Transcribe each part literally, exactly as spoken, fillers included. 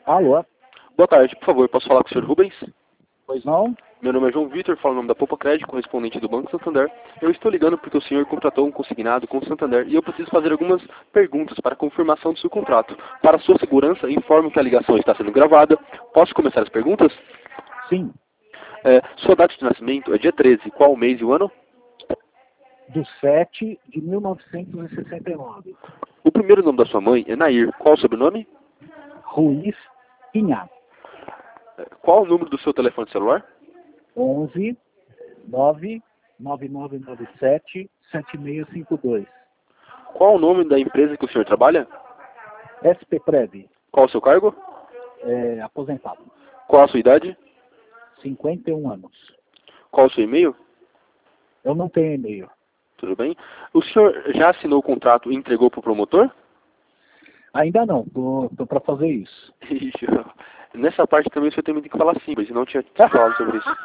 Alô? Boa tarde, por favor, posso falar com o senhor Rubens? Pois não? Meu nome é João Vitor, falo o nome da Poupa Crédito, correspondente do Banco Santander. Eu estou ligando porque o senhor contratou um consignado com o Santander e eu preciso fazer algumas perguntas para confirmação do seu contrato. Para sua segurança, informo que a ligação está sendo gravada. Posso começar as perguntas? Sim. É, sua data de nascimento é dia treze. Qual o mês e o ano? Do sete de mil novecentos e sessenta e nove. O primeiro nome da sua mãe é Nair. Qual o sobrenome? Ruiz Pinha. É, qual o número do seu telefone celular? onze nove nove nove nove sete sete seis cinco dois. Qual o nome da empresa que o senhor trabalha? S P Prev. Qual o seu cargo? É, aposentado. Qual a sua idade? cinquenta e um anos. Qual o seu e-mail? Eu não tenho e-mail. Tudo bem. O senhor já assinou o contrato e entregou para o promotor? Ainda não, tô, tô para fazer isso. Ixi, nessa parte também o senhor tem que falar sim, mas não tinha te falado sobre isso.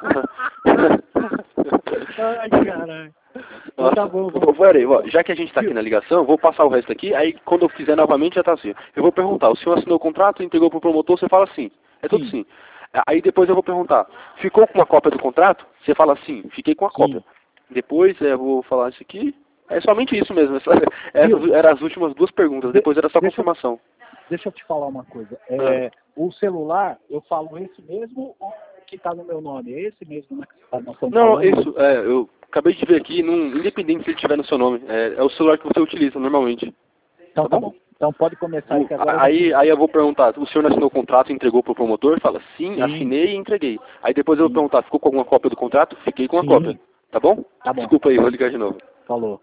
Ai, caralho. Nossa, Tá bom, vou, peraí, ó, já que a gente está aqui na ligação, vou passar o resto aqui, aí quando eu fizer novamente já está assim. Eu vou perguntar, o senhor assinou o contrato, entregou para o promotor, você fala sim. É tudo sim. Aí depois eu vou perguntar, ficou com uma cópia do contrato? Você fala sim, fiquei com a cópia. Depois é, eu vou falar isso aqui. É somente isso mesmo. Essa, essas eram as últimas duas perguntas. Depois era só deixa, confirmação. Deixa eu te falar uma coisa. É, ah. O celular, eu falo esse mesmo ou que está no meu nome? É esse mesmo, né? Que nós estamos não, falando? isso. É, eu acabei de ver aqui, não, independente se ele tiver no seu nome. É, é o celular que você utiliza normalmente. Então tá, tá bom? bom. Então pode começar aí. Que agora aí, aí eu vou perguntar, o senhor não assinou o contrato e entregou para o promotor? Fala, sim, sim, assinei e entreguei. Aí depois eu sim. vou perguntar, ficou com alguma cópia do contrato? Fiquei com a cópia. Tá bom? Tá bom. Desculpa aí, vou ligar de novo. Falou.